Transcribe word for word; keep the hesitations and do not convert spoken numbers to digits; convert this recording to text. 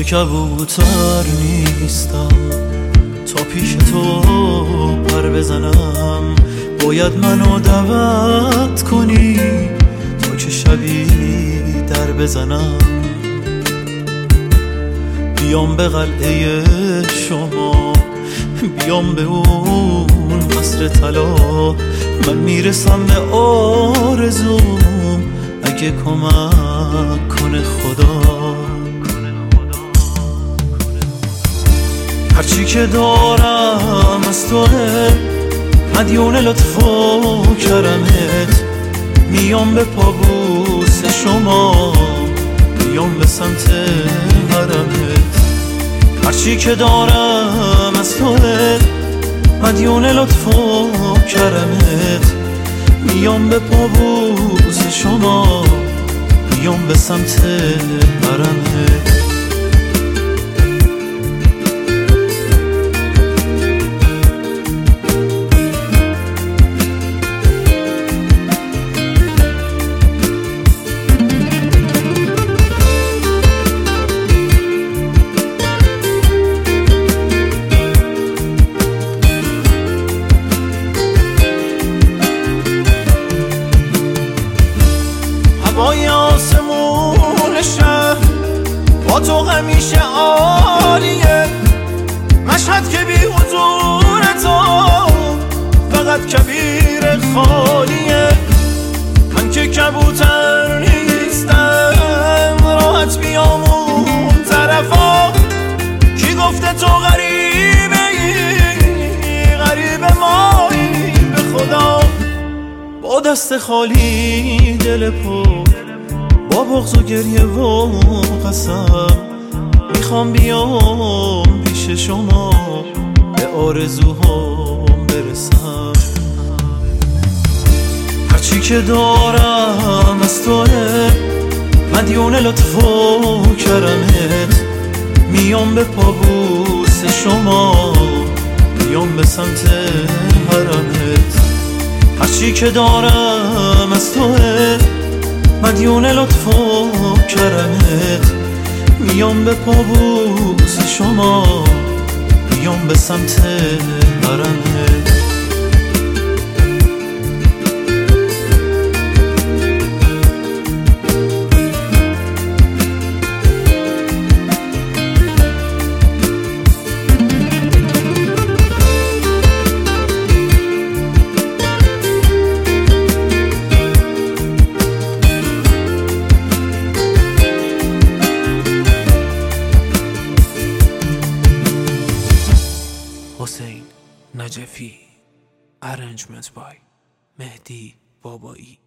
کبوتر نیستم تا پیش تو پر بزنم، باید منو دعوت کنی تا که شبی در بزنم. بیام به قلعه شما، بیام به اون قصر طلا، من میرسم به آرزوم اگه کمک کنه خدا. هرچی که دارم از توه، مدیون لطف و کرمت، میام به پابوس شما، میام به سمت حرمت. هرچی که دارم از توه، مدیون لطف و کرمت، میام به پابوس شما، میام به سمت حرمت. هوای آسمون شهر با تو همیشه عالیه، مشهد که بی حضور تو فقط کبیر خالیه. من که کبوتر نیستم راحت بیام اون طرفا، کی گفته تو غریبه ای غریب مایی به خدا. با دست خالی دل پر، با بغض و گریه و قسم، میخوام بیام پیش شما به آرزوهام برسم. هرچی که دارم از توه، مدیون لطف و کرمت، میام به پابوس شما، میام به سمت حرمت. هرچی که دارم از توه، مدیون لطف و کرمت، میام به پابوس شما، میام به سمت حرمت. حسین نجفی. Arrangement by مهدی بابایی.